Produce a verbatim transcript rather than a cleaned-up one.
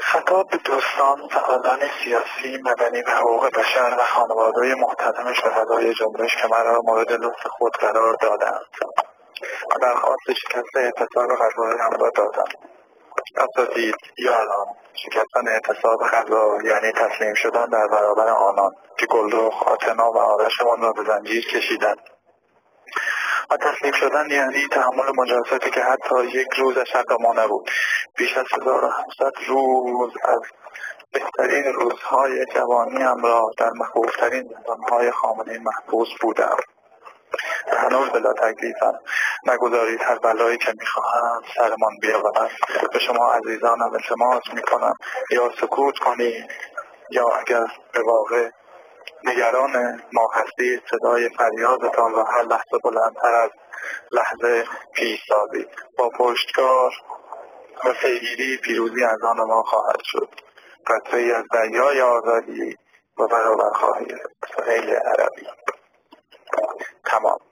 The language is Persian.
خطاب به دوستان، فعالان سیاسی، مدنی و حقوق بشر و خانواده‌های محترم شهدای جنبش که مرا مورد لطف خود قرار دادند و درخواست شکست اعتصاب غذا همراه دادند. اساتید، یاران، شکستن اعتصاب غذا یعنی تسلیم شدن در برابر آنان که گلرخ، آتنا و آرشمان را به زنجیر کشیدند. و تسلیم شدن یعنی تحمل مجازاتی که حتی یک روزش حق ما نبود. بیش از هزار و هفتصد روز از بهترین روزهای جوانیم را در مخوفترین زندانهای خامنه محبوس بودم. و هنوز بلا تکلیفم. نگذارید هر بلایی که میخواهم سرمان بیاورد. به شما عزیزانم التماس میکنم یا سکوت کنید یا اگر به واقع نگران ما هستید صدای فریادتان را هر لحظه بلندتر از لحظه پیش سازید. با پشتکار و پیگیری پیروزی از آن ما خواهد شد. قطره‌ای از دریای آزادی و برابرخواهی سهیل عربی. تمام.